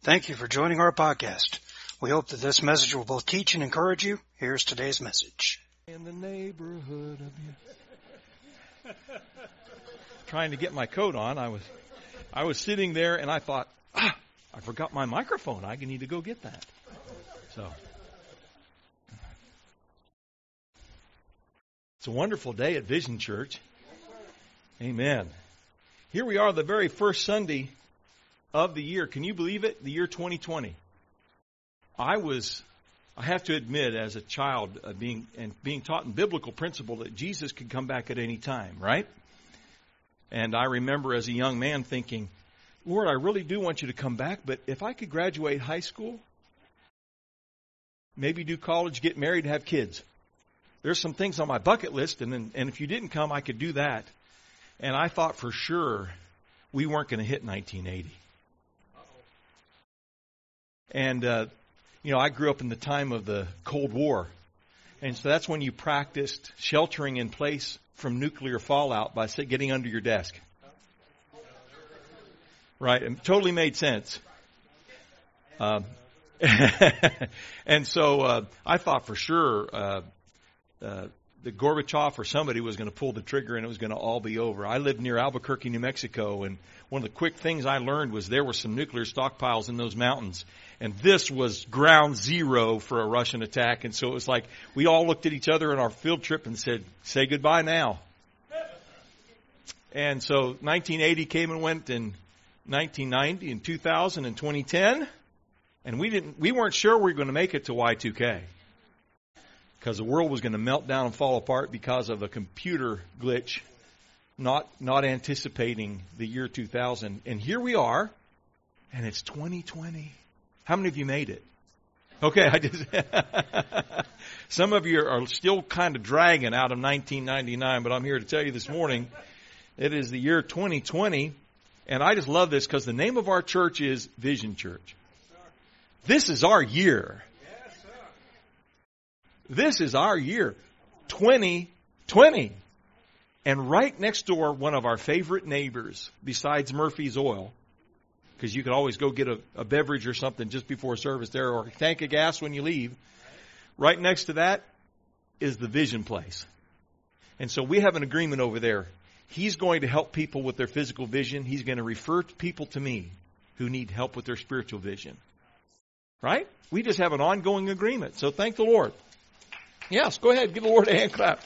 Thank you for joining our podcast. We hope that this message will both teach and encourage you. Here's today's message. In the neighborhood of you. Trying to get my coat on, I was sitting there and I thought, I forgot my microphone. I need to go get that. So it's a wonderful day at Vision Church. Amen. Here we are, the very first Sunday of the year. Can you believe it? The year 2020. I have to admit, as a child, being taught in biblical principle that Jesus could come back at any time, right? And I remember as a young man thinking, Lord, I really do want you to come back, but if I could graduate high school, maybe do college, get married, have kids. There's some things on my bucket list, and if you didn't come, I could do that. And I thought for sure we weren't going to hit 1980. And, I grew up in the time of the Cold War. And so that's when you practiced sheltering in place from nuclear fallout by getting under your desk. Right? It totally made sense. And so I thought for sure the Gorbachev or somebody was going to pull the trigger and it was going to all be over. I lived near Albuquerque, New Mexico, and one of the quick things I learned was there were some nuclear stockpiles in those mountains. And this was ground zero for a Russian attack. And so it was like we all looked at each other on our field trip and said, say goodbye now. And so 1980 came and went in 1990 and 2000 and 2010. And we weren't sure we were going to make it to Y2K. Because the world was going to melt down and fall apart because of a computer glitch, not anticipating the year 2000. And here we are, and it's 2020. How many of you made it? Okay, some of you are still kind of dragging out of 1999, but I'm here to tell you this morning, it is the year 2020, and I just love this because the name of our church is Vision Church. This is our year. This is our year, 2020. And right next door, one of our favorite neighbors, besides Murphy's Oil, because you could always go get a beverage or something just before service there, or a tank of gas when you leave. Right next to that is the Vision Place. And so we have an agreement over there. He's going to help people with their physical vision. He's going to refer people to me who need help with their spiritual vision. Right? We just have an ongoing agreement. So thank the Lord. Yes, go ahead. Give the Lord a hand clap.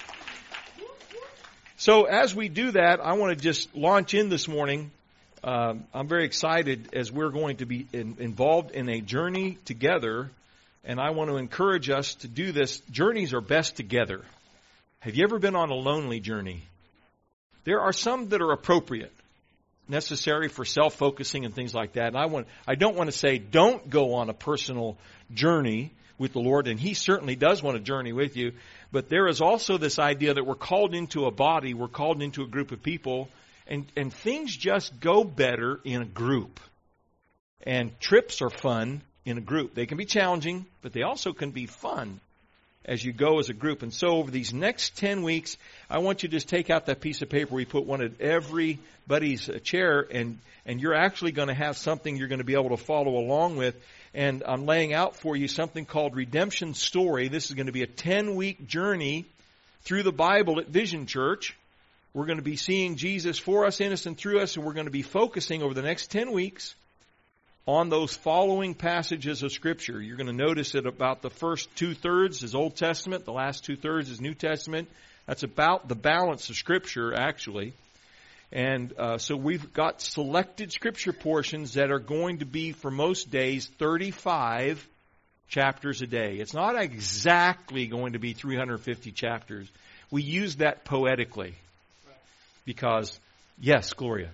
So as we do that, I want to just launch in this morning. I'm very excited as we're going to be involved in a journey together. And I want to encourage us to do this. Journeys are best together. Have you ever been on a lonely journey? There are some that are appropriate, necessary for self-focusing and things like that. And I don't want to say don't go on a personal journey with the Lord, and He certainly does want to journey with you. But there is also this idea that we're called into a body, we're called into a group of people, and things just go better in a group. And trips are fun in a group. They can be challenging, but they also can be fun as you go as a group. And so over these next 10 weeks, I want you to just take out that piece of paper. We put one at everybody's chair, and you're actually going to have something you're going to be able to follow along with. And I'm laying out for you something called Redemption Story. This is going to be a 10-week journey through the Bible at Vision Church. We're going to be seeing Jesus for us, in us, and through us, and we're going to be focusing over the next 10 weeks on those following passages of Scripture. You're going to notice that about the first 2/3 is Old Testament, the last 2/3 is New Testament. That's about the balance of Scripture, actually. And so we've got selected Scripture portions that are going to be, for most days, 35 chapters a day. It's not exactly going to be 350 chapters. We use that poetically because, yes, Gloria.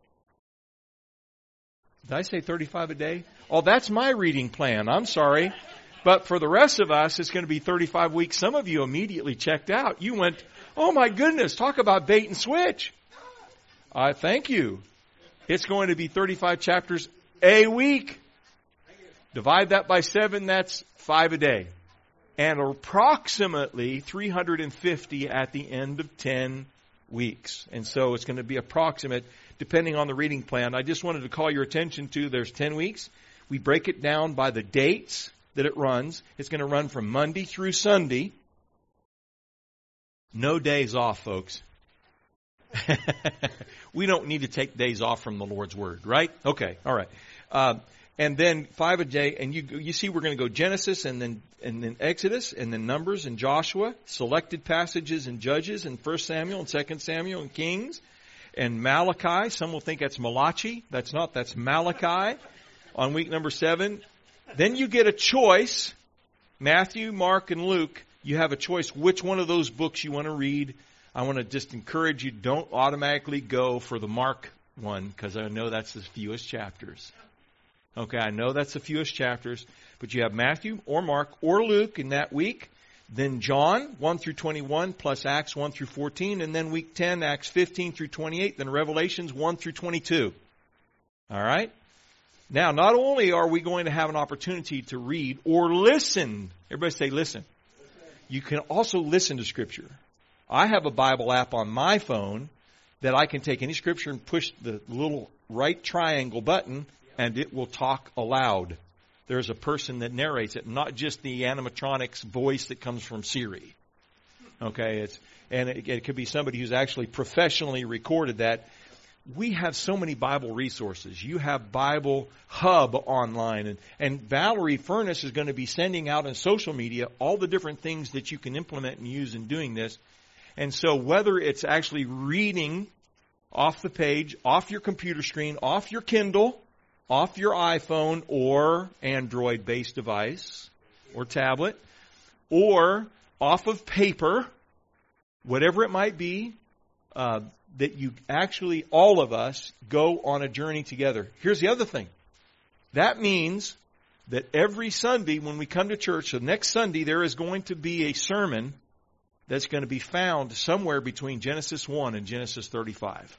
Did I say 35 a day? Oh, that's my reading plan. I'm sorry. But for the rest of us, it's going to be 35 weeks. Some of you immediately checked out. You went, oh my goodness, talk about bait and switch. Thank you. It's going to be 35 chapters a week. Divide that by 7, that's 5 a day. And approximately 350 at the end of 10 weeks. And so it's going to be approximate depending on the reading plan. I just wanted to call your attention to there's 10 weeks. We break it down by the dates that it runs. It's going to run from Monday through Sunday. No days off, folks. We don't need to take days off from the Lord's Word, right? Okay, all right. And then 5 a day, and you see we're going to go Genesis and then Exodus and then Numbers and Joshua, selected passages in Judges and 1 Samuel and 2 Samuel and Kings and Malachi. Some will think that's Malachi. That's not. That's Malachi on week number 7. Then you get a choice. Matthew, Mark, and Luke. You have a choice which one of those books you want to read. I want to just encourage you, don't automatically go for the Mark one, because I know that's the fewest chapters. Okay, I know that's the fewest chapters, but you have Matthew or Mark or Luke in that week. Then John, 1 through 21, plus Acts 1 through 14, and then week 10, Acts 15 through 28, then Revelations 1 through 22. All right? Now, not only are we going to have an opportunity to read or listen, everybody say listen. You can also listen to Scripture. I have a Bible app on my phone that I can take any Scripture and push the little right triangle button, and it will talk aloud. There's a person that narrates it, not just the animatronics voice that comes from Siri. Okay, it could be somebody who's actually professionally recorded that. We have so many Bible resources. You have Bible Hub online. And Valerie Furness is going to be sending out on social media all the different things that you can implement and use in doing this. And so whether it's actually reading off the page, off your computer screen, off your Kindle, off your iPhone or Android-based device or tablet, or off of paper, whatever it might be, that you actually, all of us, go on a journey together. Here's the other thing. That means that every Sunday when we come to church, so next Sunday there is going to be a sermon that's going to be found somewhere between Genesis 1 and Genesis 35.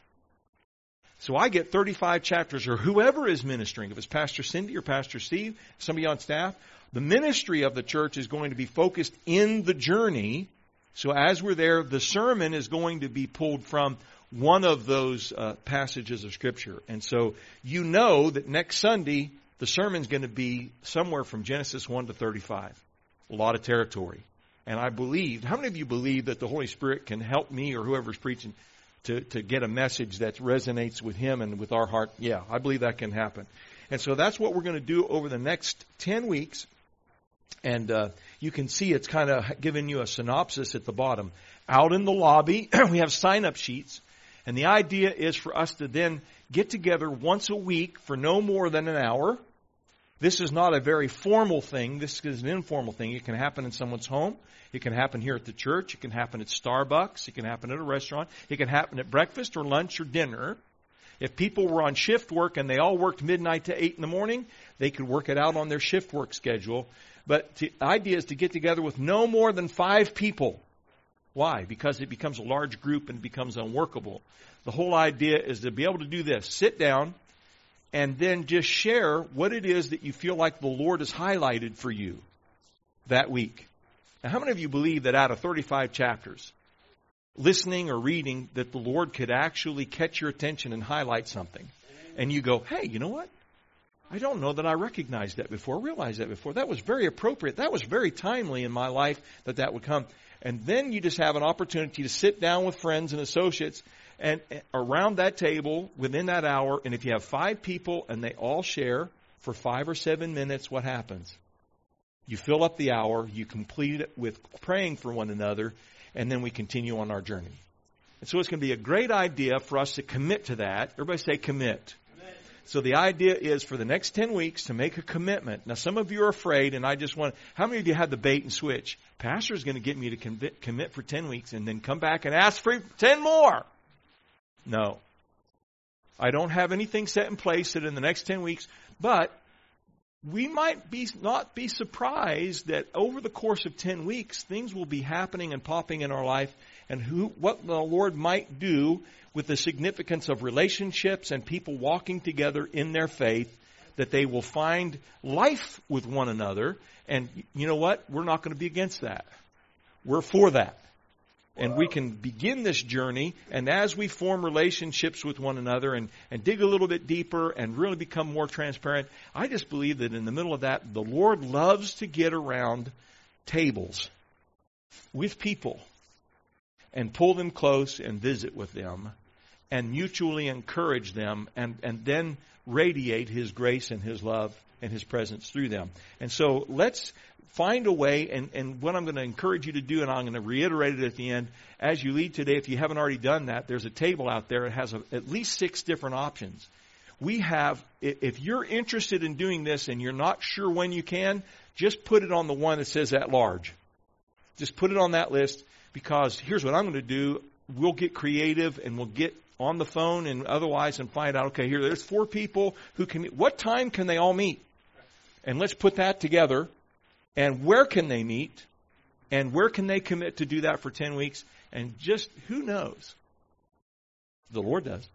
So I get 35 chapters, or whoever is ministering, if it's Pastor Cindy or Pastor Steve, somebody on staff, the ministry of the church is going to be focused in the journey. So as we're there, the sermon is going to be pulled from one of those passages of Scripture. And so you know that next Sunday, the sermon's going to be somewhere from Genesis 1 to 35. A lot of territory. And I believe, how many of you believe that the Holy Spirit can help me or whoever's preaching to get a message that resonates with Him and with our heart? Yeah, I believe that can happen. And so that's what we're going to do over the next 10 weeks. And you can see it's kind of giving you a synopsis at the bottom. Out in the lobby, we have sign-up sheets. And the idea is for us to then get together once a week for no more than an hour. This is not a very formal thing. This is an informal thing. It can happen in someone's home. It can happen here at the church. It can happen at Starbucks. It can happen at a restaurant. It can happen at breakfast or lunch or dinner. If people were on shift work and they all worked midnight to 8 in the morning, they could work it out on their shift work schedule. But the idea is to get together with no more than 5 people. Why? Because it becomes a large group and becomes unworkable. The whole idea is to be able to do this. Sit down and then just share what it is that you feel like the Lord has highlighted for you that week. Now, how many of you believe that out of 35 chapters, listening or reading, that the Lord could actually catch your attention and highlight something? And you go, hey, you know what? I don't know that I recognized that before, realized that before. That was very appropriate. That was very timely in my life that would come. And then you just have an opportunity to sit down with friends and associates and around that table within that hour. And if you have 5 people and they all share for 5 or 7 minutes, what happens? You fill up the hour, you complete it with praying for one another, and then we continue on our journey. And so it's going to be a great idea for us to commit to that. Everybody say commit. So the idea is for the next 10 weeks to make a commitment. Now, some of you are afraid, and I just want, how many of you had the bait and switch? Pastor's going to get me to commit for 10 weeks and then come back and ask for 10 more. No. I don't have anything set in place that in the next 10 weeks, but we might not be surprised that over the course of 10 weeks, things will be happening and popping in our life, and what the Lord might do with the significance of relationships and people walking together in their faith, that they will find life with one another. And you know what? We're not going to be against that. We're for that. And we can begin this journey, and as we form relationships with one another and dig a little bit deeper and really become more transparent, I just believe that in the middle of that, the Lord loves to get around tables with people and pull them close and visit with them and mutually encourage them and then radiate His grace and His love and His presence through them. And so let's find a way, and what I'm going to encourage you to do, and I'm going to reiterate it at the end, as you lead today, if you haven't already done that, there's a table out there that has at least 6 different options. We have, if you're interested in doing this and you're not sure when you can, just put it on the one that says at large. Just put it on that list, because here's what I'm going to do. We'll get creative and we'll get on the phone and otherwise and find out, okay, there's 4 people who can meet. What time can they all meet? And let's put that together. And where can they meet? And where can they commit to do that for 10 weeks? And just, who knows? The Lord does.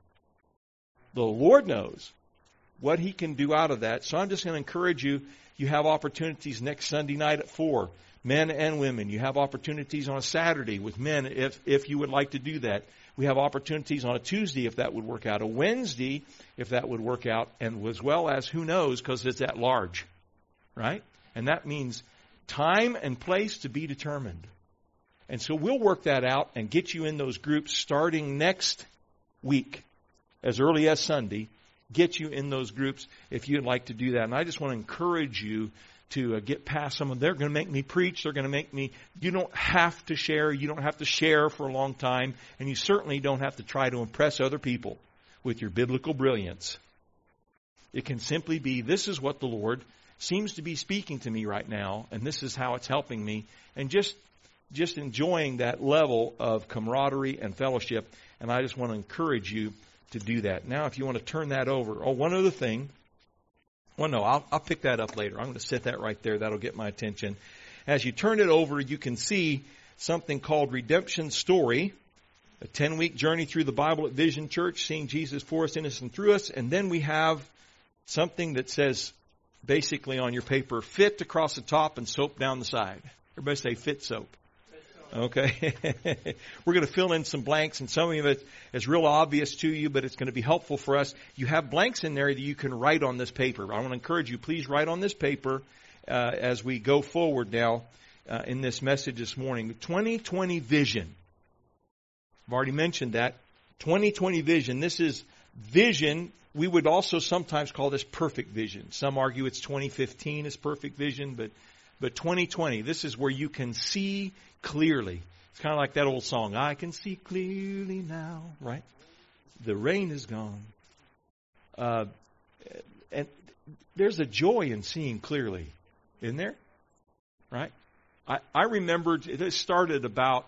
The Lord knows what He can do out of that. So I'm just going to encourage you. You have opportunities next Sunday night at 4, men and women. You have opportunities on a Saturday with men if you would like to do that. We have opportunities on a Tuesday if that would work out, a Wednesday if that would work out, and as well as, who knows, because it's at large, right? And that means time and place to be determined. And so we'll work that out and get you in those groups starting next week, as early as Sunday. Get you in those groups if you'd like to do that. And I just want to encourage you to get past some of them. They're going to make me preach. They're going to make me. You don't have to share. You don't have to share for a long time. And you certainly don't have to try to impress other people with your biblical brilliance. It can simply be, this is what the Lord seems to be speaking to me right now, and this is how it's helping me, and just enjoying that level of camaraderie and fellowship. And I just want to encourage you to do that. Now, if you want to turn that over. Oh, one other thing. Well, no, I'll pick that up later. I'm going to set that right there. That'll get my attention. As you turn it over, you can see something called Redemption Story, a 10-week journey through the Bible at Vision Church, seeing Jesus for us, in us, and through us. And then we have something that says, basically on your paper, fit across the top and soap down the side. Everybody say fit soap. Okay. We're going to fill in some blanks, and some of it is real obvious to you, but it's going to be helpful for us. You have blanks in there that you can write on this paper. I want to encourage you, please write on this paper as we go forward now in this message this morning. The 2020 vision. I've already mentioned that. 2020 vision. This is vision. We would also sometimes call this perfect vision. Some argue it's 2015 is perfect vision, but 2020, this is where you can see clearly. It's kind of like that old song, I can see clearly now, right? The rain is gone. And there's a joy in seeing clearly, isn't there? Right? I remembered, it started about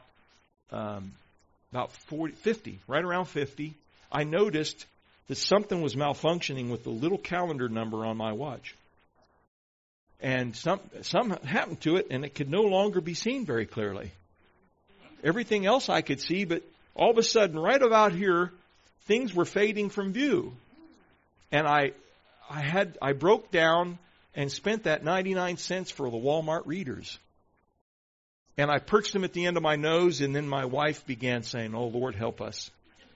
50, right around 50. I noticed that something was malfunctioning with the little calendar number on my watch. And something happened to it, and it could no longer be seen very clearly. Everything else I could see, but all of a sudden, right about here, things were fading from view. And I broke down and spent that 99 cents for the Walmart readers. And I perched them at the end of my nose, and then my wife began saying, "Oh, Lord, help us."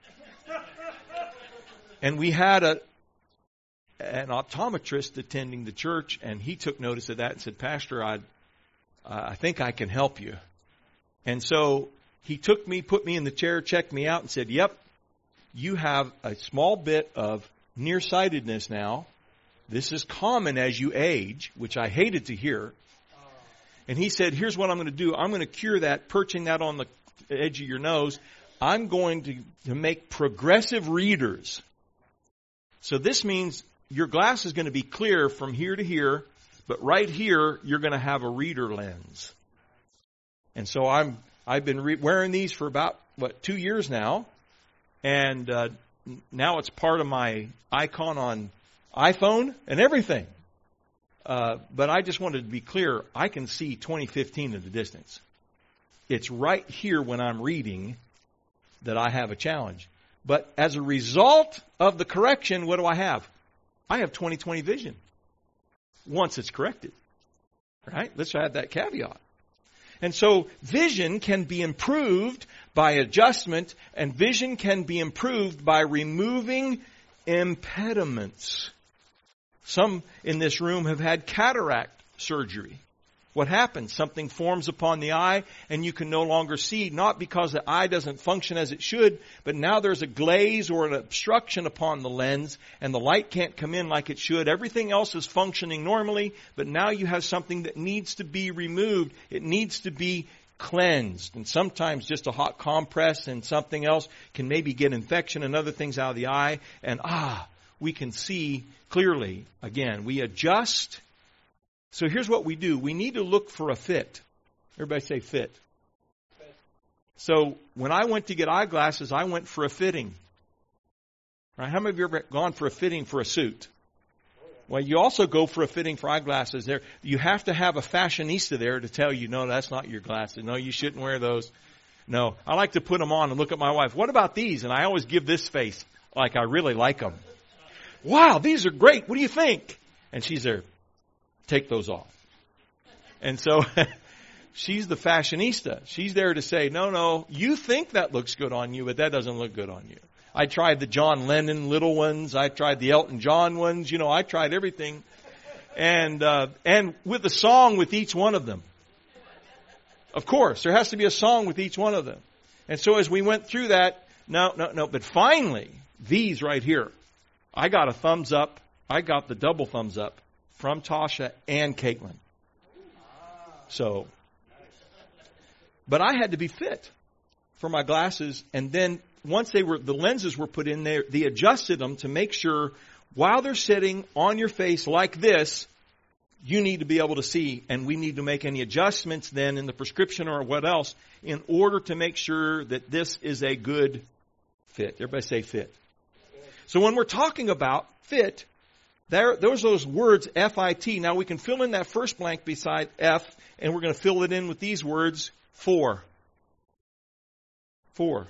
And we had an optometrist attending the church, and he took notice of that and said, "Pastor, I think I can help you." And so he took me, put me in the chair, checked me out, and said, "Yep, you have a small bit of nearsightedness now. This is common as you age," which I hated to hear. And he said, "Here's what I'm going to do. I'm going to cure that, perching that on the edge of your nose. I'm going to make progressive readers. So this means your glass is going to be clear from here to here, but right here you're going to have a reader lens." And so I've been wearing these for about 2 years now, and now it's part of my icon on iPhone and everything. But I just wanted to be clear. I can see 2015 in the distance. It's right here when I'm reading that I have a challenge. But as a result of the correction, what do I have? I have 20/20 vision once it's corrected. Right? Let's add that caveat. And so vision can be improved by adjustment, and vision can be improved by removing impediments. Some in this room have had cataract surgery. What happens? Something forms upon the eye and you can no longer see, not because the eye doesn't function as it should, but now there's a glaze or an obstruction upon the lens and the light can't come in like it should. Everything else is functioning normally, but now you have something that needs to be removed. It needs to be cleansed. And sometimes just a hot compress and something else can maybe get infection and other things out of the eye. And we can see clearly. Again, we adjust. So here's what we do. We need to look for a fit. Everybody say fit. So when I went to get eyeglasses, I went for a fitting. Right? How many of you have ever gone for a fitting for a suit? Well, you also go for a fitting for eyeglasses. There, you have to have a fashionista there to tell you, no, that's not your glasses. No, you shouldn't wear those. No, I like to put them on and look at my wife. What about these? And I always give this face like I really like them. Wow, these are great. What do you think? And she's there. Take those off. And so she's the fashionista. She's there to say, no, you think that looks good on you, but that doesn't look good on you. I tried the John Lennon little ones. I tried the Elton John ones. I tried everything. And with a song with each one of them. Of course, there has to be a song with each one of them. And so as we went through that, no. But finally, these right here, I got a thumbs up. I got the double thumbs up from Tasha and Caitlin. So, but I had to be fit for my glasses. And then once the lenses were put in there, they adjusted them to make sure while they're sitting on your face like this, you need to be able to see. And we need to make any adjustments then in the prescription or what else in order to make sure that this is a good fit. Everybody say fit. So when we're talking about fit, those words F-I-T. Now we can fill in that first blank beside F, and we're going to fill it in with these words, for. For.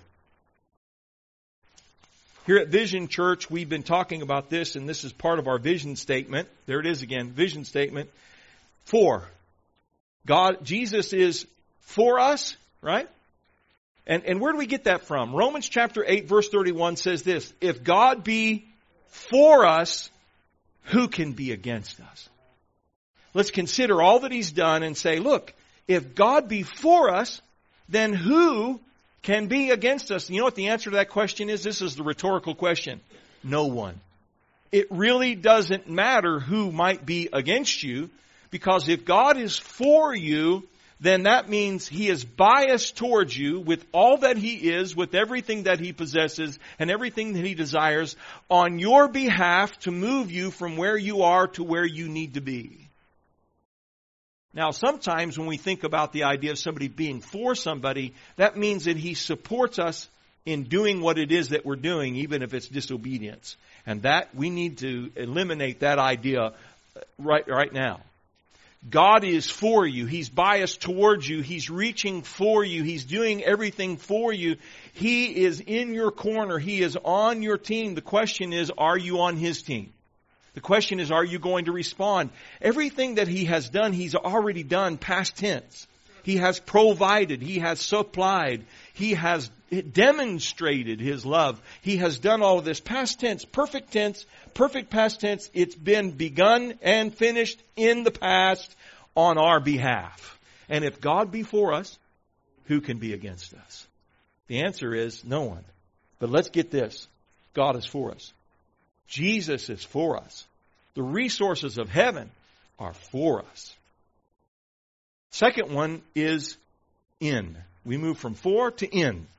Here at Vision Church, we've been talking about this, and this is part of our vision statement. There it is again, vision statement. For. God, Jesus is for us, right? And where do we get that from? Romans chapter 8, verse 31 says this, if God be for us, who can be against us? Let's consider all that He's done and say, look, if God be for us, then who can be against us? And you know what the answer to that question is? This is the rhetorical question. No one. It really doesn't matter who might be against you, because if God is for you, then that means He is biased towards you with all that He is, with everything that He possesses and everything that He desires on your behalf to move you from where you are to where you need to be. Now, sometimes when we think about the idea of somebody being for somebody, that means that He supports us in doing what it is that we're doing, even if it's disobedience. And that we need to eliminate that idea right now. God is for you. He's biased towards you. He's reaching for you. He's doing everything for you. He is in your corner. He is on your team. The question is, are you on His team? The question is, are you going to respond? Everything that He has done, He's already done, past tense. He has provided. He has supplied. He has demonstrated His love. He has done all of this. Past tense, perfect past tense. It's been begun and finished in the past on our behalf. And if God be for us, who can be against us? The answer is no one. But let's get this. God is for us. Jesus is for us. The resources of heaven are for us. Second one is in. We move from for to in.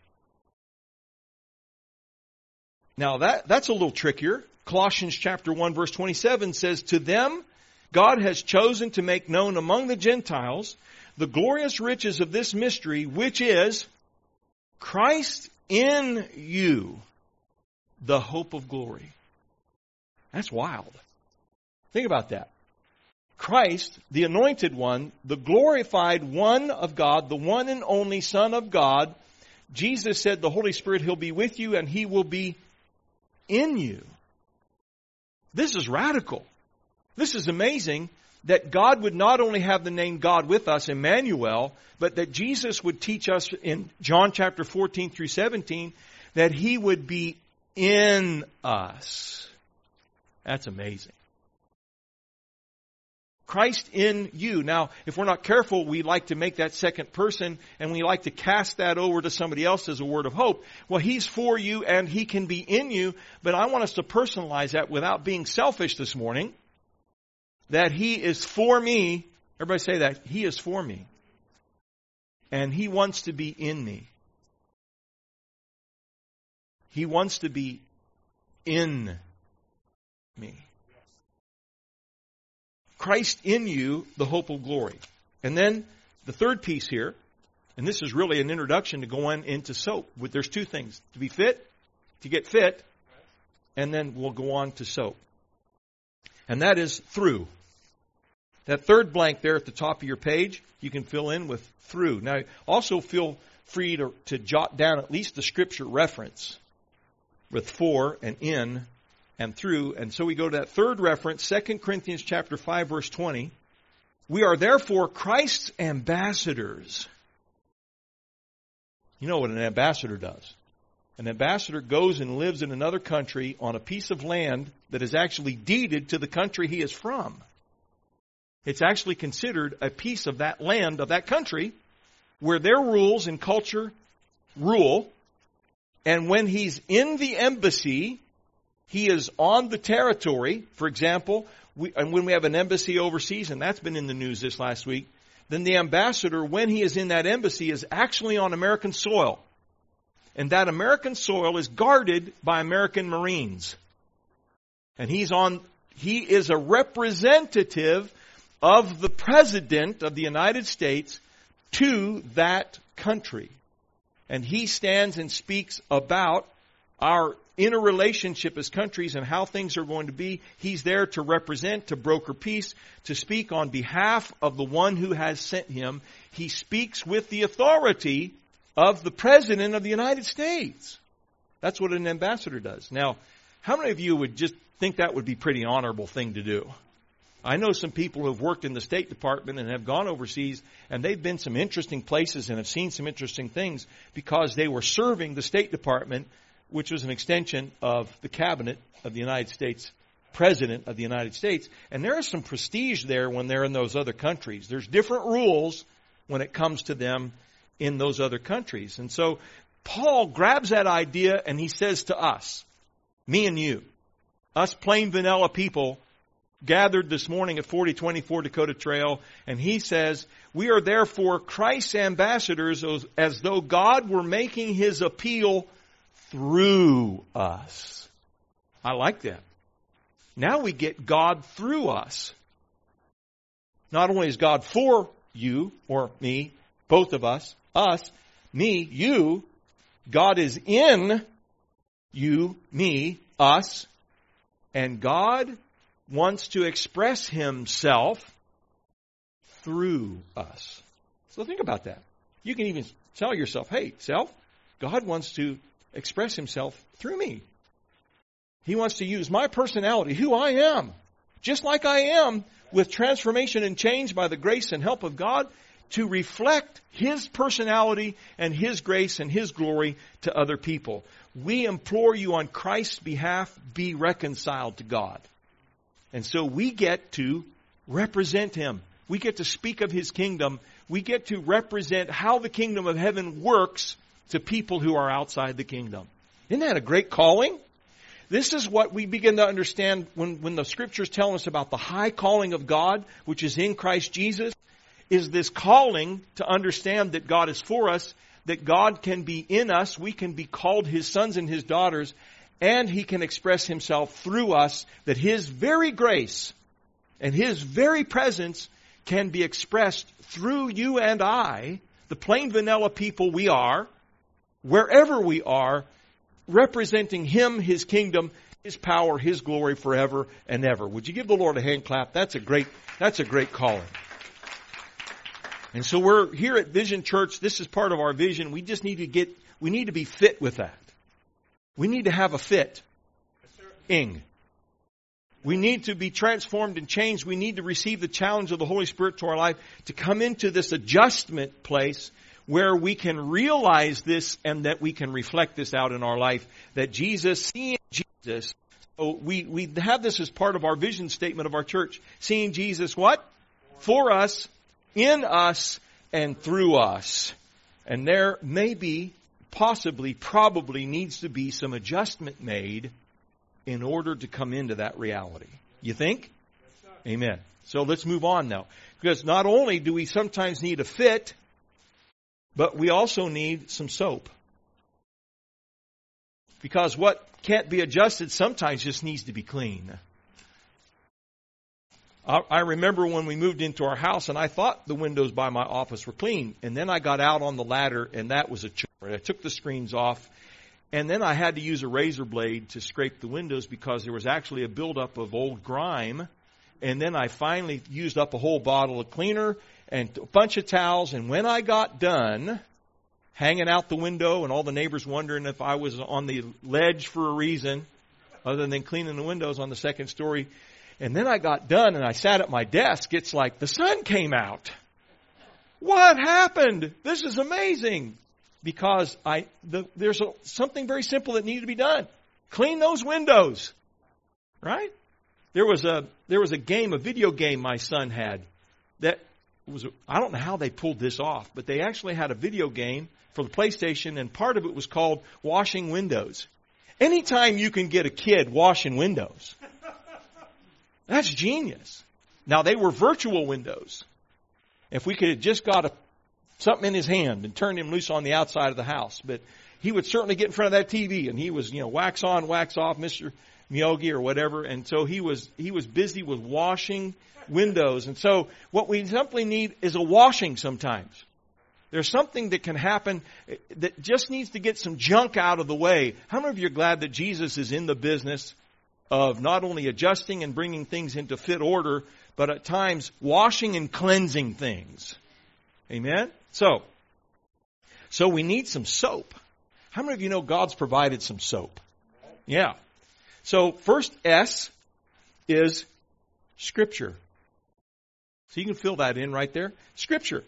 Now that's a little trickier. Colossians chapter 1 verse 27 says, to them God has chosen to make known among the Gentiles the glorious riches of this mystery, which is Christ in you, the hope of glory. That's wild. Think about that. Christ, the anointed one, the glorified one of God, the one and only Son of God. Jesus said the Holy Spirit, He'll be with you and He will be in you. This is radical. This is amazing that God would not only have the name God with us, Emmanuel, but that Jesus would teach us in John chapter 14 through 17 that He would be in us. That's amazing. Christ in you. Now, if we're not careful, we like to make that second person and we like to cast that over to somebody else as a word of hope. Well, He's for you and He can be in you, but I want us to personalize that without being selfish this morning. That He is for me. Everybody say that. He is for me. And He wants to be in me. He wants to be in me. Christ in you, the hope of glory. And then the third piece here, and this is really an introduction to going into soap. There's two things. To be fit, to get fit, and then we'll go on to soap. And that is through. That third blank there at the top of your page, you can fill in with through. Now, also feel free to jot down at least the scripture reference with for and in and through. And so we go to that third reference, 2 Corinthians chapter 5, verse 20. We are therefore Christ's ambassadors. You know what an ambassador does. An ambassador goes and lives in another country on a piece of land that is actually deeded to the country he is from. It's actually considered a piece of that land, of that country, where their rules and culture rule. And when he's in the embassy, he is on the territory. For example, and when we have an embassy overseas, and that's been in the news this last week, then the ambassador, when he is in that embassy, is actually on American soil. And that American soil is guarded by American Marines. And he is a representative of the President of the United States to that country. And he stands and speaks about our interrelationship as countries and how things are going to be. He's there to represent, to broker peace, to speak on behalf of the one who has sent him. He speaks with the authority of the President of the United States. That's what an ambassador does. Now, how many of you would just think that would be a pretty honorable thing to do? I know some people who have worked in the State Department and have gone overseas, and they've been some interesting places and have seen some interesting things because they were serving the State Department, which was an extension of the Cabinet of the United States, President of the United States. And there is some prestige there when they're in those other countries. There's different rules when it comes to them in those other countries. And so Paul grabs that idea and he says to us, me and you, us plain vanilla people, gathered this morning at 4024 Dakota Trail, and he says, we are therefore Christ's ambassadors as though God were making His appeal through us. I like that. Now we get God through us. Not only is God for you or me, both of us, me, you, God is in you, me, us, and God wants to express Himself through us. So think about that. You can even tell yourself, hey, self, God wants to express Himself through me. He wants to use my personality, who I am, just like I am, with transformation and change by the grace and help of God, to reflect His personality and His grace and His glory to other people. We implore you on Christ's behalf, be reconciled to God. And so we get to represent Him. We get to speak of His kingdom. We get to represent how the kingdom of heaven works to people who are outside the kingdom. Isn't that a great calling? This is what we begin to understand when the Scriptures tell us about the high calling of God, which is in Christ Jesus, is this calling to understand that God is for us, that God can be in us, we can be called His sons and His daughters, and He can express Himself through us, that His very grace and His very presence can be expressed through you and I, the plain vanilla people we are, wherever we are, representing Him, His kingdom, His power, His glory forever and ever. Would you give the Lord a hand clap? That's a great calling. And so we're here at Vision Church. This is part of our vision. We just need to be fit with that. We need to have a fit-ing. We need to be transformed and changed. We need to receive the challenge of the Holy Spirit to our life to come into this adjustment place where we can realize this and that we can reflect this out in our life. That seeing Jesus, so we have this as part of our vision statement of our church. Seeing Jesus what? For us, in us, and through us. And there may be, possibly, probably needs to be some adjustment made in order to come into that reality. You think? Amen. So let's move on now. Because not only do we sometimes need a fit, but we also need some soap. Because what can't be adjusted sometimes just needs to be clean. I remember when we moved into our house and I thought the windows by my office were clean. And then I got out on the ladder and that was a chore. I took the screens off and then I had to use a razor blade to scrape the windows because there was actually a buildup of old grime. And then I finally used up a whole bottle of cleaner and a bunch of towels. And when I got done hanging out the window and all the neighbors wondering if I was on the ledge for a reason other than cleaning the windows on the second story, and then I got done and I sat at my desk. It's like the sun came out. What happened? This is amazing. Because there's something very simple that needed to be done. Clean those windows. Right? There was a video game my son had that was, I don't know how they pulled this off, but they actually had a video game for the PlayStation and part of it was called Washing Windows. Anytime you can get a kid washing windows, that's genius. Now, they were virtual windows. If we could have just got something in his hand and turned him loose on the outside of the house. But he would certainly get in front of that TV, and he was, wax on, wax off, Mr. Miyagi or whatever. And so he was busy with washing windows. And so what we simply need is a washing sometimes. There's something that can happen that just needs to get some junk out of the way. How many of you are glad that Jesus is in the business of not only adjusting and bringing things into fit order, but at times washing and cleansing things? Amen? So we need some soap. How many of you know God's provided some soap? Yeah. So first S is Scripture. So you can fill that in right there. Scripture.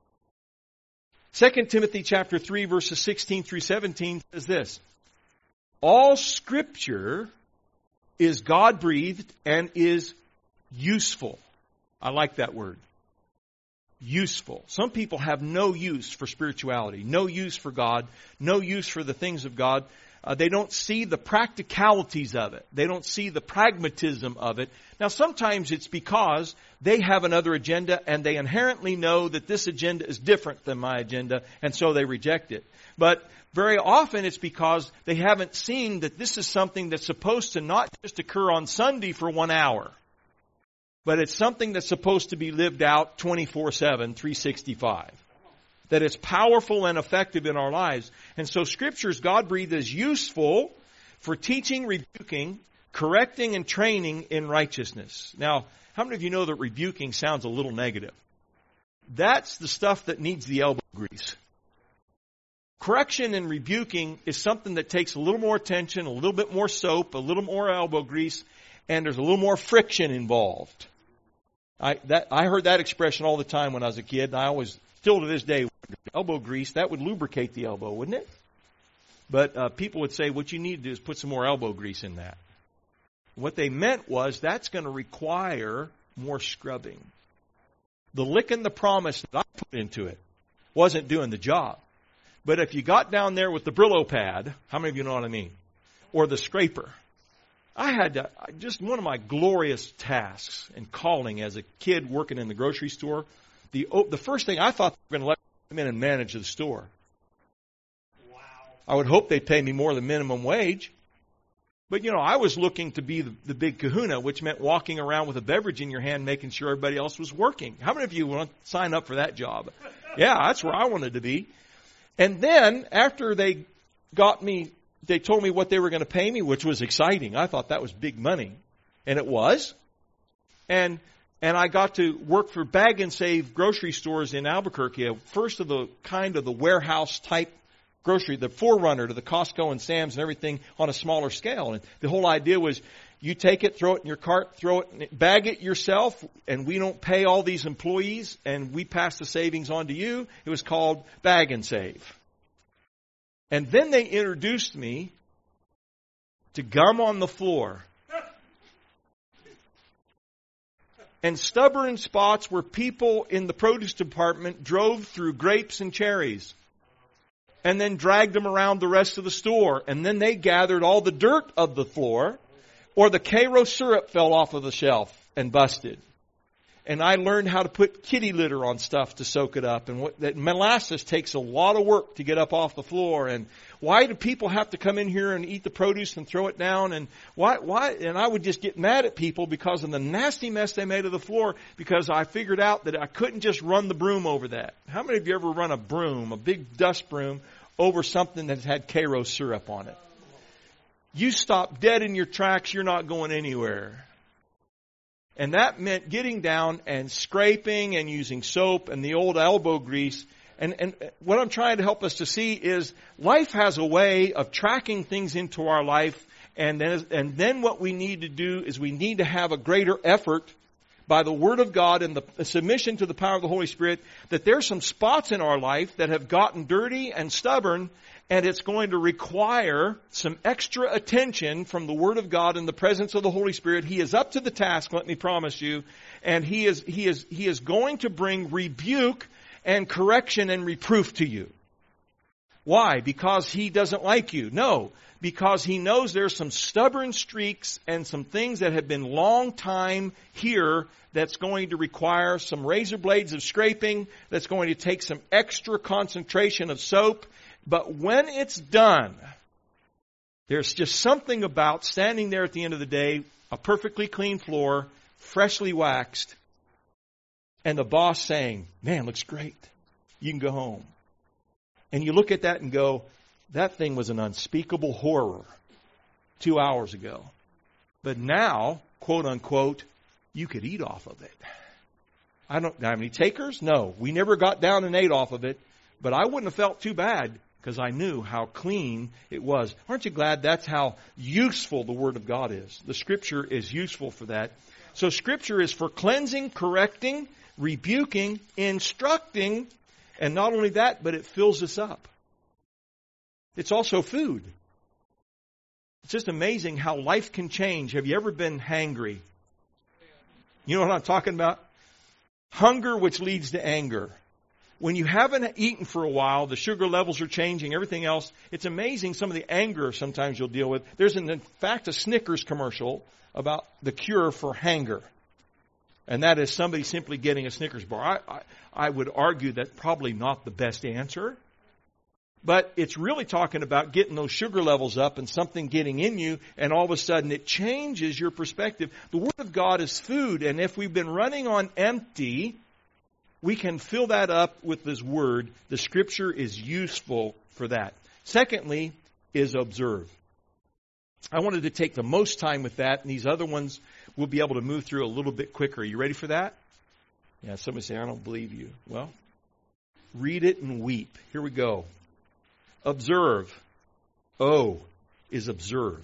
2 Timothy chapter 3 verses 16 through 17 says this. All Scripture is God-breathed and is useful. I like that word. Useful. Some people have no use for spirituality, no use for God, no use for the things of God. They don't see the practicalities of it. They don't see the pragmatism of it. Now, sometimes it's because they have another agenda and they inherently know that this agenda is different than my agenda, and so they reject it. But very often it's because they haven't seen that this is something that's supposed to not just occur on Sunday for 1 hour, but it's something that's supposed to be lived out 24/7, 365. That it's powerful and effective in our lives. And so Scripture's God-breathed is useful for teaching, rebuking, correcting, and training in righteousness. Now, how many of you know that rebuking sounds a little negative? That's the stuff that needs the elbow grease. Correction and rebuking is something that takes a little more attention, a little bit more soap, a little more elbow grease, and there's a little more friction involved. I heard that expression all the time when I was a kid, and I always, still to this day, elbow grease, that would lubricate the elbow, wouldn't it? But people would say, what you need to do is put some more elbow grease in that. What they meant was that's going to require more scrubbing. The lick and the promise that I put into it wasn't doing the job. But if you got down there with the Brillo pad, how many of you know what I mean? Or the scraper. I had to, just one of my glorious tasks and calling as a kid working in the grocery store, the first thing I thought they were going to let me come in and manage the store. Wow. I would hope they'd pay me more than minimum wage. But, I was looking to be the big kahuna, which meant walking around with a beverage in your hand, making sure everybody else was working. How many of you want to sign up for that job? Yeah, that's where I wanted to be. And then, after they told me what they were going to pay me, which was exciting. I thought that was big money. And it was. And I got to work for Bag and Save grocery stores in Albuquerque, first of the kind of the warehouse type grocery, the forerunner to the Costco and Sam's and everything on a smaller scale. And the whole idea was You take it, throw it in your cart, bag it yourself, and we don't pay all these employees, and we pass the savings on to you. It was called Bag and Save. And then they introduced me to gum on the floor. And stubborn spots where people in the produce department drove through grapes and cherries and then dragged them around the rest of the store. And then they gathered all the dirt of the floor, or the Karo syrup fell off of the shelf and busted. And I learned how to put kitty litter on stuff to soak it up. And that molasses takes a lot of work to get up off the floor. And why do people have to come in here and eat the produce and throw it down? And why? And I would just get mad at people because of the nasty mess they made of the floor, because I figured out that I couldn't just run the broom over that. How many of you ever run a broom, a big dust broom, over something that had Karo syrup on it? You stop dead in your tracks, you're not going anywhere. And that meant getting down and scraping and using soap and the old elbow grease. And what I'm trying to help us to see is life has a way of tracking things into our life. And then what we need to do is we need to have a greater effort by the Word of God and the submission to the power of the Holy Spirit, that there's some spots in our life that have gotten dirty and stubborn, and it's going to require some extra attention from the Word of God and the presence of the Holy Spirit. He is up to the task, let me promise you, and He is going to bring rebuke and correction and reproof to you. Why? Because He doesn't like you? No. Because He knows there's some stubborn streaks and some things that have been long time here that's going to require some razor blades of scraping, that's going to take some extra concentration of soap. But when it's done, there's just something about standing there at the end of the day, a perfectly clean floor, freshly waxed, and the boss saying, "Man, looks great. You can go home." And you look at that and go, that thing was an unspeakable horror 2 hours ago. But now, quote unquote, you could eat off of it. I don't have any takers? No. We never got down and ate off of it. But I wouldn't have felt too bad because I knew how clean it was. Aren't you glad that's how useful the Word of God is? The Scripture is useful for that. So Scripture is for cleansing, correcting, rebuking, instructing, and not only that, but it fills us up. It's also food. It's just amazing how life can change. Have you ever been hangry? You know what I'm talking about? Hunger which leads to anger. When you haven't eaten for a while, the sugar levels are changing, everything else. It's amazing some of the anger sometimes you'll deal with. There's, in fact, a Snickers commercial about the cure for hanger. And that is somebody simply getting a Snickers bar. I would argue that's probably not the best answer. But it's really talking about getting those sugar levels up and something getting in you, and all of a sudden it changes your perspective. The Word of God is food, and if we've been running on empty, we can fill that up with this Word. The Scripture is useful for that. Secondly is observe. I wanted to take the most time with that, and these other ones we'll be able to move through a little bit quicker. Are you ready for that? Yeah, somebody say, "I don't believe you." Well, read it and weep. Here we go. Observe. O is observe.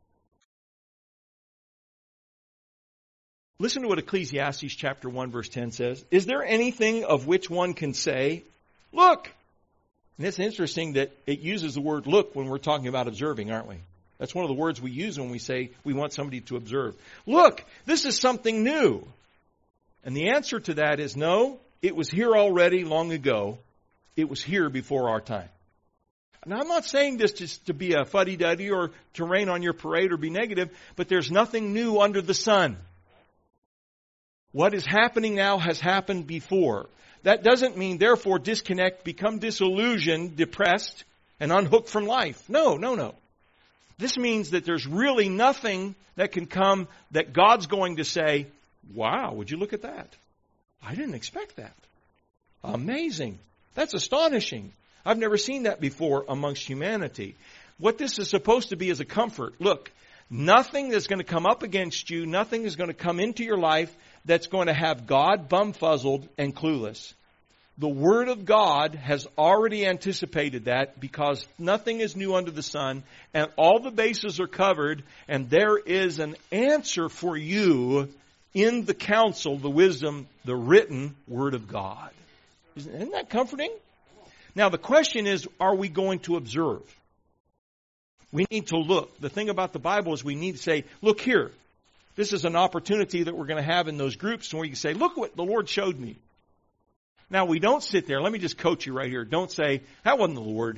Listen to what Ecclesiastes chapter 1 verse 10 says. Is there anything of which one can say, "Look"? And it's interesting that it uses the word look when we're talking about observing, aren't we? That's one of the words we use when we say we want somebody to observe. Look, this is something new. And the answer to that is no, it was here already long ago. It was here before our time. Now, I'm not saying this just to be a fuddy-duddy or to rain on your parade or be negative, but there's nothing new under the sun. What is happening now has happened before. That doesn't mean, therefore, disconnect, become disillusioned, depressed, and unhooked from life. No. This means that there's really nothing that can come that God's going to say, "Wow, would you look at that? I didn't expect that. Amazing. That's astonishing. I've never seen that before amongst humanity." What this is supposed to be is a comfort. Look, nothing that's going to come up against you, nothing is going to come into your life that's going to have God bumfuzzled and clueless. The Word of God has already anticipated that, because nothing is new under the sun, and all the bases are covered, and there is an answer for you in the counsel, the wisdom, the written Word of God. Isn't that comforting? Now the question is, are we going to observe? We need to look. The thing about the Bible is we need to say, look here. This is an opportunity that we're going to have in those groups where you can say, look what the Lord showed me. Now, we don't sit there. Let me just coach you right here. Don't say, that wasn't the Lord.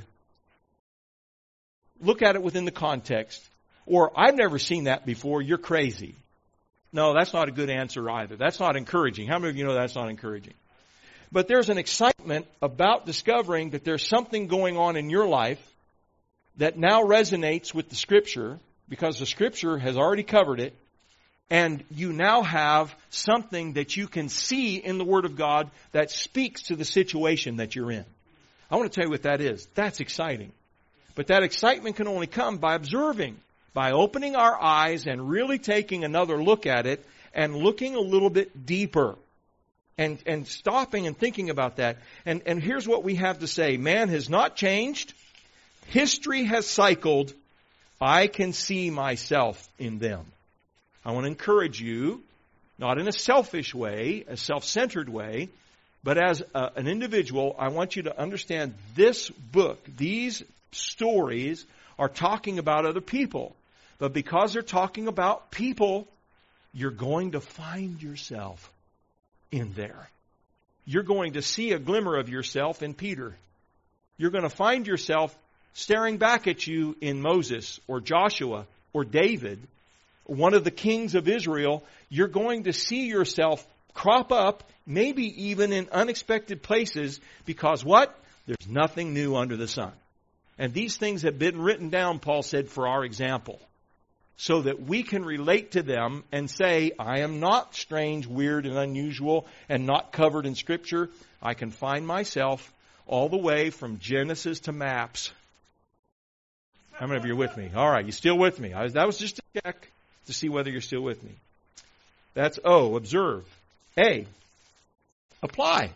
Look at it within the context. Or, I've never seen that before. You're crazy. No, that's not a good answer either. That's not encouraging. How many of you know that's not encouraging? But there's an excitement about discovering that there's something going on in your life that now resonates with the Scripture, because the Scripture has already covered it. And you now have something that you can see in the Word of God that speaks to the situation that you're in. I want to tell you what that is. That's exciting. But that excitement can only come by observing, by opening our eyes and really taking another look at it and looking a little bit deeper and stopping and thinking about that. And here's what we have to say. Man has not changed. History has cycled. I can see myself in them. I want to encourage you, not in a selfish way, a self-centered way, but as an individual, I want you to understand this book, these stories are talking about other people. But because they're talking about people, you're going to find yourself in there. You're going to see a glimmer of yourself in Peter. You're going to find yourself staring back at you in Moses or Joshua or David, one of the kings of Israel. You're going to see yourself crop up, maybe even in unexpected places, because what? There's nothing new under the sun. And these things have been written down, Paul said, for our example, so that we can relate to them and say, I am not strange, weird, and unusual, and not covered in Scripture. I can find myself all the way from Genesis to maps. How many of you are with me? All right, you still with me? That was just a check to see whether you're still with me. That's O, observe. A, apply.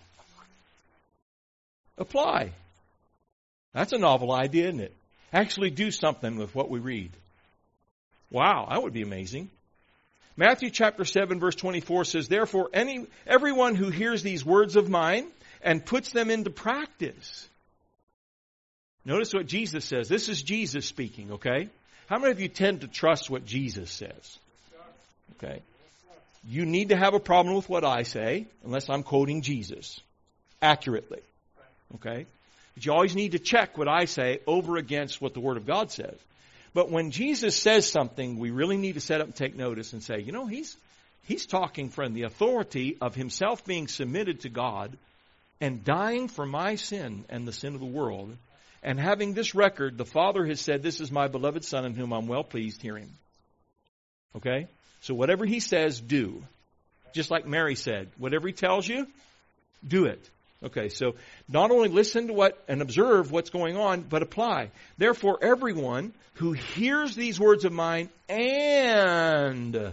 Apply. That's a novel idea, isn't it? Actually do something with what we read. Wow, that would be amazing. Matthew chapter 7, verse 24 says, therefore, everyone who hears these words of mine and puts them into practice. Notice what Jesus says. This is Jesus speaking, okay? How many of you tend to trust what Jesus says? Okay. You need to have a problem with what I say, unless I'm quoting Jesus accurately. Okay? But you always need to check what I say over against what the Word of God says. But when Jesus says something, we really need to set up and take notice and say, you know, he's talking from the authority of himself being submitted to God and dying for my sin and the sin of the world. And having this record, the Father has said, this is my beloved Son in whom I'm well pleased, hear him. Okay? So whatever he says, do. Just like Mary said, whatever he tells you, do it. Okay, so not only listen to what and observe what's going on, but apply. Therefore, everyone who hears these words of mine and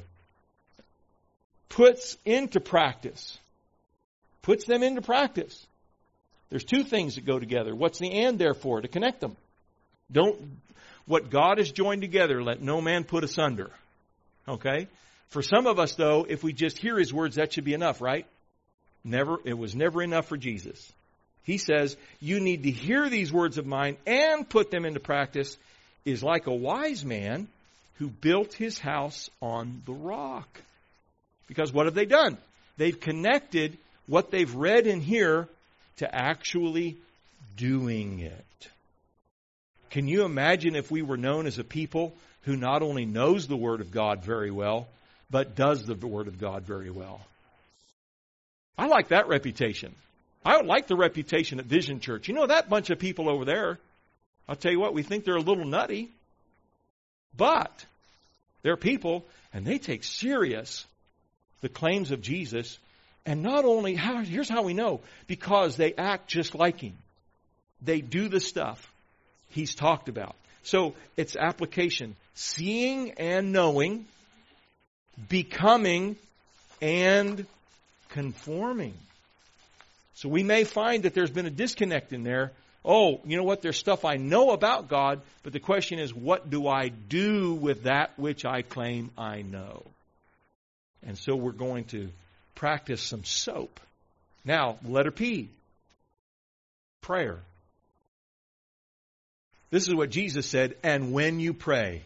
puts into practice, puts them into practice. There's two things that go together. What's the and therefore? To connect them. What God has joined together, let no man put asunder. Okay? For some of us, though, if we just hear his words, that should be enough, right? It was never enough for Jesus. He says, you need to hear these words of mine and put them into practice, is like a wise man who built his house on the rock. Because what have they done? They've connected what they've read in here to actually doing it. Can you imagine if we were known as a people who not only knows the Word of God very well, but does the Word of God very well? I like that reputation. I would like the reputation at Vision Church. You know, that bunch of people over there, I'll tell you what, we think they're a little nutty, but they're people, and they take serious the claims of Jesus. And not only, here's how we know, because they act just like him. They do the stuff he's talked about. So it's application. Seeing and knowing, becoming and conforming. So we may find that there's been a disconnect in there. Oh, you know what? There's stuff I know about God, but the question is, what do I do with that which I claim I know? And so we're going to practice some SOAP. Now, letter P. Prayer. This is what Jesus said, and when you pray.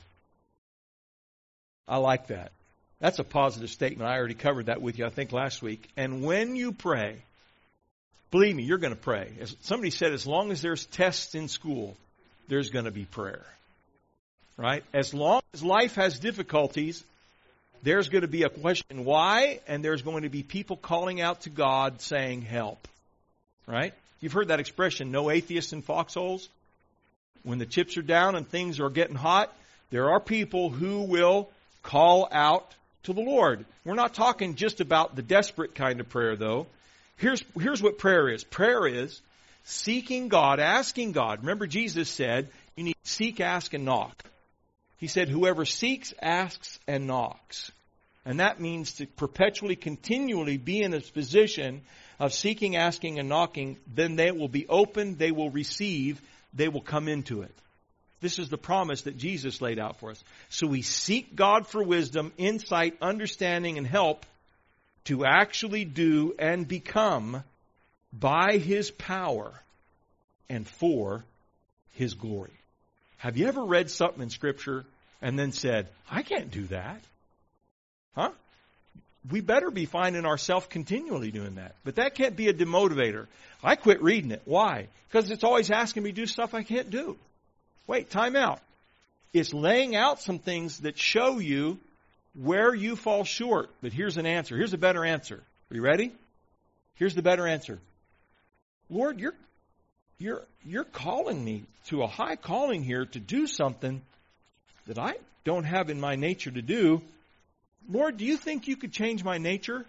I like that. That's a positive statement. I already covered that with you, I think, last week. And when you pray, believe me, you're going to pray. As somebody said, as long as there's tests in school, there's going to be prayer. Right? As long as life has difficulties, there's going to be a question why, and there's going to be people calling out to God saying help. Right? You've heard that expression, no atheists in foxholes. When the chips are down and things are getting hot, there are people who will call out to the Lord. We're not talking just about the desperate kind of prayer, though. Here's what prayer is. Prayer is seeking God, asking God. Remember, Jesus said, you need to seek, ask, and knock. He said, whoever seeks, asks, and knocks. And that means to perpetually, continually be in this position of seeking, asking, and knocking. Then they will be open, they will receive, they will come into it. This is the promise that Jesus laid out for us. So we seek God for wisdom, insight, understanding, and help to actually do and become by His power and for His glory. Have you ever read something in Scripture and then said, I can't do that? Huh? We better be finding ourselves continually doing that. But that can't be a demotivator. I quit reading it. Why? Because it's always asking me to do stuff I can't do. Wait, time out. It's laying out some things that show you where you fall short. But here's an answer. Here's a better answer. Are you ready? Here's the better answer. Lord, you're calling me to a high calling here to do something that I don't have in my nature to do. Lord, do you think you could change my nature?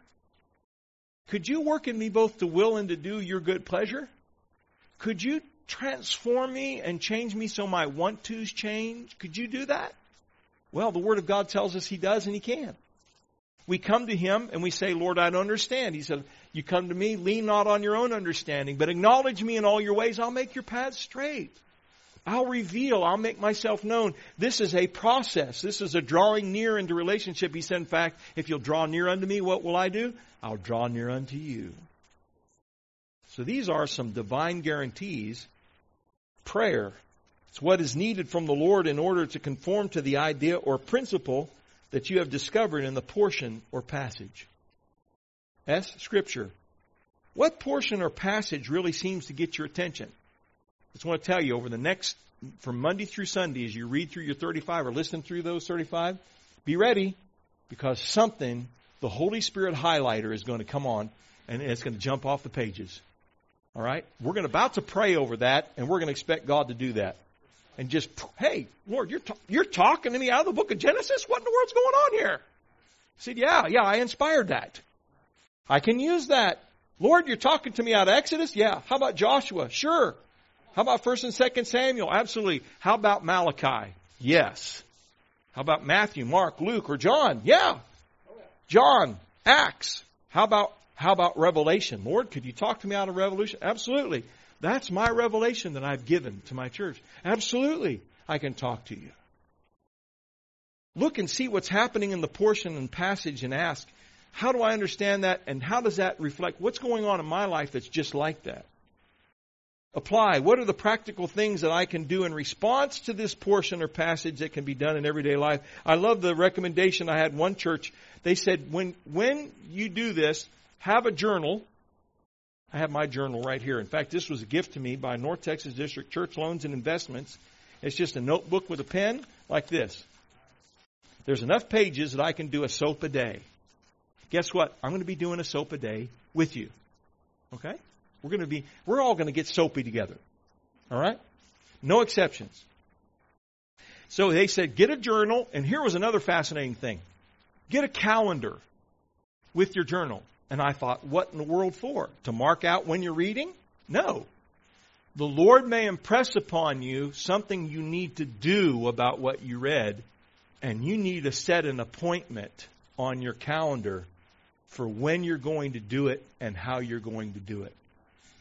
Could you work in me both to will and to do your good pleasure? Could you transform me and change me so my want-tos change? Could you do that? Well, the Word of God tells us He does and He can. We come to Him and we say, Lord, I don't understand. He said, you come to me, lean not on your own understanding, but acknowledge me in all your ways. I'll make your paths straight. I'll reveal. I'll make myself known. This is a process. This is a drawing near into relationship. He said, in fact, if you'll draw near unto me, what will I do? I'll draw near unto you. So these are some divine guarantees. Prayer. It's what is needed from the Lord in order to conform to the idea or principle that you have discovered in the portion or passage. S, Scripture. What portion or passage really seems to get your attention? I just want to tell you, over the next, from Monday through Sunday, as you read through your 35 or listen through those 35, be ready, because something, the Holy Spirit highlighter is going to come on, and it's going to jump off the pages. All right? We're about to pray over that, and we're going to expect God to do that. And just, hey, Lord, you're talking to me out of the book of Genesis? What in the world's going on here? I said, yeah, I inspired that. I can use that. Lord, you're talking to me out of Exodus? Yeah. How about Joshua? Sure. How about 1 and 2 Samuel? Absolutely. How about Malachi? Yes. How about Matthew, Mark, Luke, or John? Yeah. John, Acts. How about Revelation? Lord, could you talk to me out of Revelation? Absolutely. That's my revelation that I've given to my church. Absolutely, I can talk to you. Look and see what's happening in the portion and passage and ask, how do I understand that, and how does that reflect what's going on in my life that's just like that? Apply. What are the practical things that I can do in response to this portion or passage that can be done in everyday life? I love the recommendation. I had one church. They said, when you do this, have a journal. I have my journal right here. In fact, this was a gift to me by North Texas District Church Loans and Investments. It's just a notebook with a pen like this. There's enough pages that I can do a SOAP a day. Guess what? I'm going to be doing a SOAP a day with you. Okay? We're all going to get soapy together. All right? No exceptions. So they said, get a journal, and here was another fascinating thing. Get a calendar with your journal. And I thought, what in the world for? To mark out when you're reading? No. The Lord may impress upon you something you need to do about what you read, and you need to set an appointment on your calendar for when you're going to do it and how you're going to do it.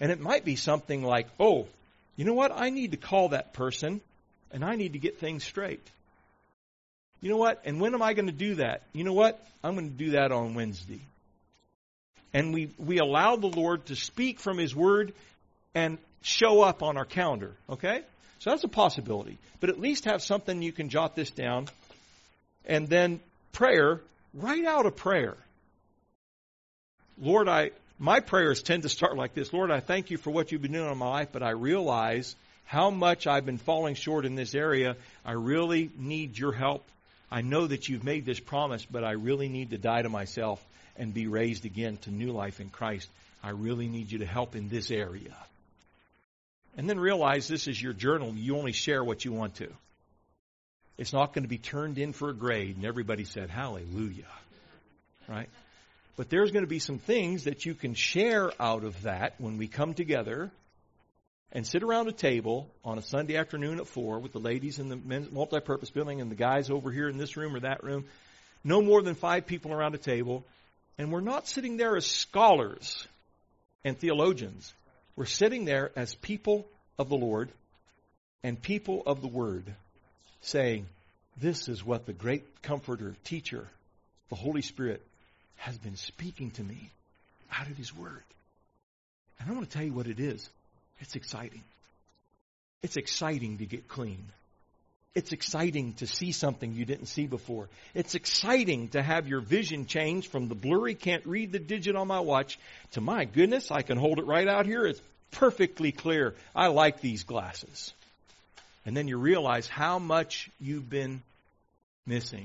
And it might be something like, oh, you know what? I need to call that person, and I need to get things straight. You know what? And when am I going to do that? You know what? I'm going to do that on Wednesday. And we allow the Lord to speak from His Word and show up on our calendar. Okay? So that's a possibility. But at least have something you can jot this down. And then prayer, write out a prayer. Lord, my prayers tend to start like this. Lord, I thank you for what you've been doing in my life, but I realize how much I've been falling short in this area. I really need your help. I know that you've made this promise, but I really need to die to myself and be raised again to new life in Christ. I really need you to help in this area. And then realize this is your journal. You only share what you want to. It's not going to be turned in for a grade. And everybody said, hallelujah. Right? But there's going to be some things that you can share out of that when we come together and sit around a table on a Sunday afternoon at 4 with the ladies in the men's multipurpose building and the guys over here in this room or that room. No more than 5 people around a table. And we're not sitting there as scholars and theologians. We're sitting there as people of the Lord and people of the Word, saying, this is what the great comforter, teacher, the Holy Spirit, has been speaking to me out of His Word. And I want to tell you what it is. It's exciting. It's exciting to get clean. It's exciting to see something you didn't see before. It's exciting to have your vision change from the blurry, can't read the digit on my watch, to my goodness, I can hold it right out here. It's perfectly clear. I like these glasses. And then you realize how much you've been missing.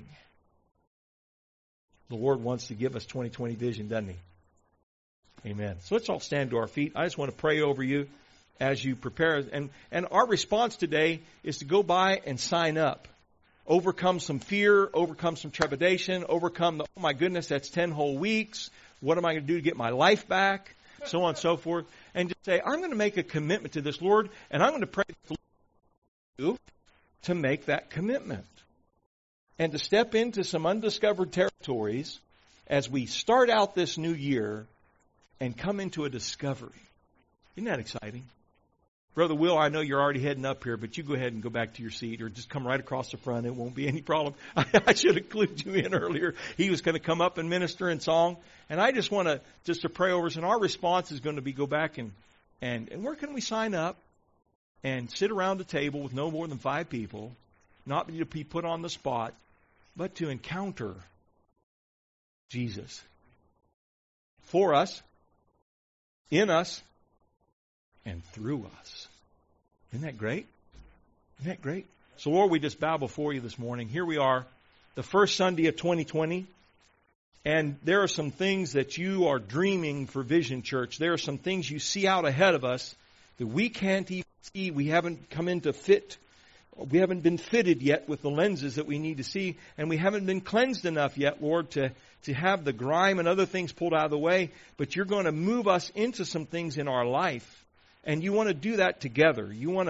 The Lord wants to give us 2020 vision, doesn't He? Amen. So let's all stand to our feet. I just want to pray over you as you prepare. And our response today is to go by and sign up. Overcome some fear, overcome some trepidation, overcome oh my goodness, that's 10 whole weeks. What am I going to do to get my life back? So on and so forth. And just say, I'm going to make a commitment to this, Lord, and I'm going to pray for you to make that commitment. And to step into some undiscovered territories as we start out this new year and come into a discovery. Isn't that exciting? Brother Will, I know you're already heading up here, but you go ahead and go back to your seat or just come right across the front. It won't be any problem. I should have clued you in earlier. He was going to come up and minister in song. And I just want to pray over us. And our response is going to be go back and where can we sign up and sit around a table with no more than 5 people, not to be put on the spot, but to encounter Jesus for us, in us, and through us. Isn't that great? Isn't that great? So Lord, we just bow before you this morning. Here we are, the first Sunday of 2020. And there are some things that you are dreaming for Vision Church. There are some things you see out ahead of us that we can't even see. We haven't come into fit. We haven't been fitted yet with the lenses that we need to see. And we haven't been cleansed enough yet, Lord, to have the grime and other things pulled out of the way. But you're going to move us into some things in our life. And you want to do that together. You want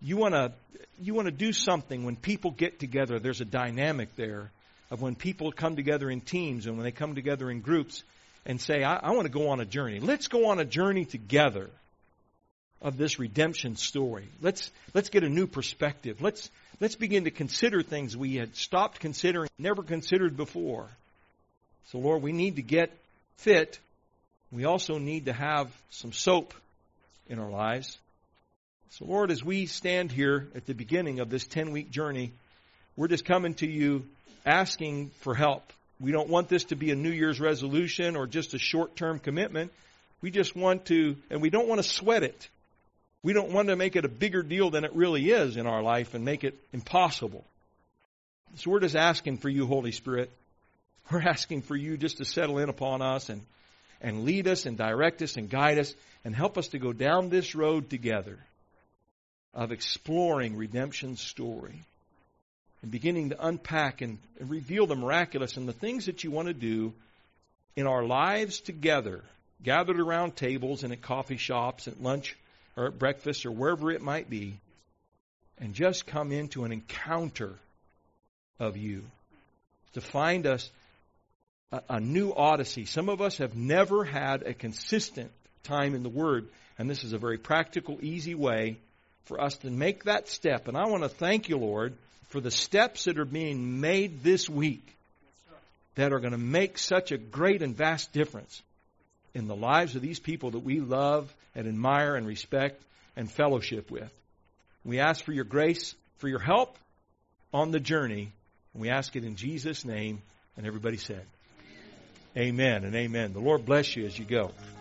to do something when people get together. There's a dynamic there of when people come together in teams and when they come together in groups and say, I want to go on a journey. Let's go on a journey together of this redemption story. Let's get a new perspective. Let's begin to consider things we had stopped considering, never considered before. So Lord, we need to get fit. We also need to have some soap in our lives. So Lord, as we stand here at the beginning of this 10-week journey, we're just coming to you asking for help. We don't want this to be a New Year's resolution or just a short-term commitment. We just want to, and we don't want to sweat it. We don't want to make it a bigger deal than it really is in our life and make it impossible. So we're just asking for you, Holy Spirit. We're asking for you just to settle in upon us and lead us and direct us and guide us and help us to go down this road together of exploring redemption's story and beginning to unpack and reveal the miraculous and the things that you want to do in our lives together, gathered around tables and at coffee shops, at lunch or at breakfast or wherever it might be, and just come into an encounter of you to find us a new odyssey. Some of us have never had a consistent time in the Word. And this is a very practical, easy way for us to make that step. And I want to thank you, Lord, for the steps that are being made this week that are going to make such a great and vast difference in the lives of these people that we love and admire and respect and fellowship with. We ask for your grace, for your help on the journey. And we ask it in Jesus' name. And everybody said, amen and amen. The Lord bless you as you go.